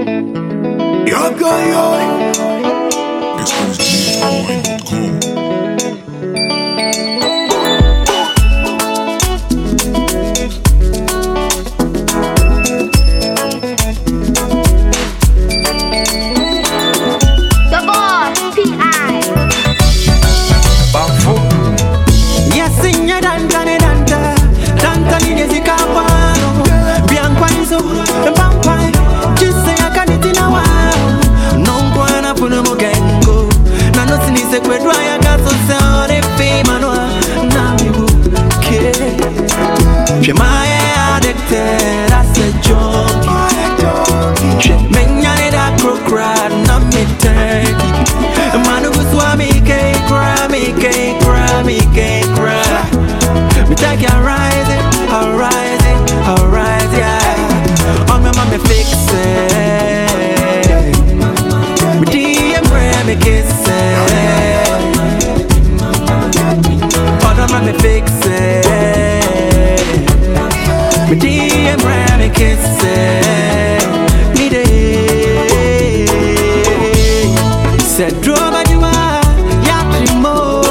ExpressGHOnline.com. She my addicted, I said junkie. She menyane da crocrat, na me turkey. Manu guswami cake, me cake. Me take ya rising, yeah. On my mama fix it. Me DM me kiss it. On my mama fix it. Me DM me kiss it. Me day said draw by you are yatrimo.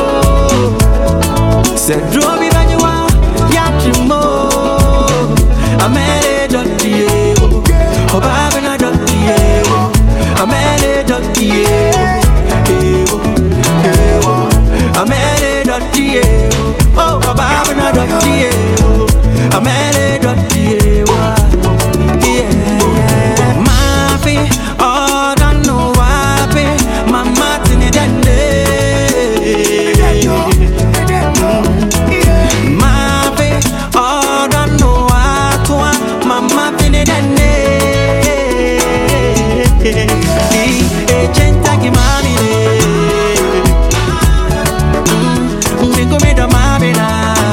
Said draw me by you are yatrimo. I made it up to you. Oh baby na up to you. I made it up to you. I made it up to you. Oh baby na up to you. I made it up to you, yeah. Mafi, oh, don't know why, mama tini dende. Mafi, oh, don't know why, mama tini dende. Chentaki mami le, mingo me da mami na.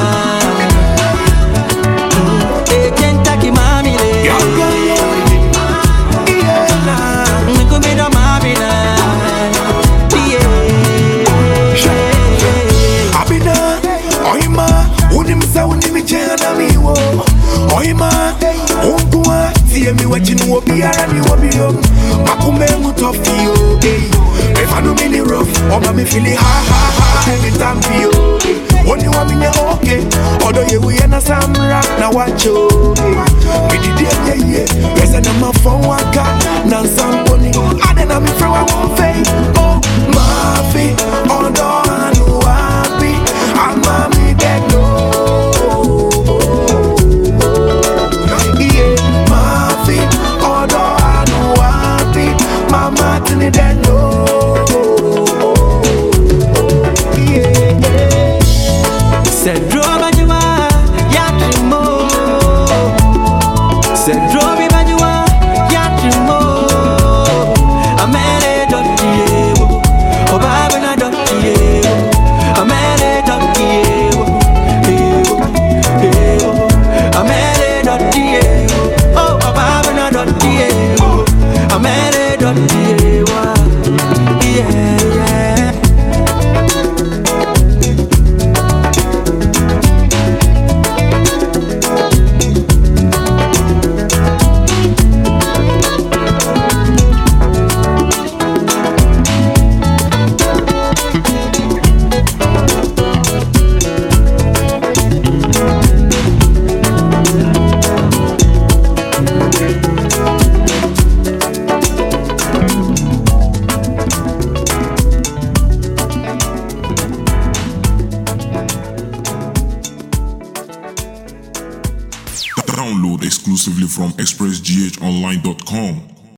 Me watching you be around you be young. Makume mutofio, if I know me rough, or me feeling ha every time for you. Only one minute okay, although you we na samra na wacho. Me did yeah. Yes and I'm a phone waka, na samboni. I then I'm from a fake. Oh, Mafi, although I know happy, I'm mommy that no. Said draw by you are yatrimo. Said draw me by you are yatrimo. I made it up to you. Oh baby na up to you. I made it up to you. I made it up to you. Oh baby na up to you. I made it up to you. Yeah. Download exclusively from ExpressGHOnline.com.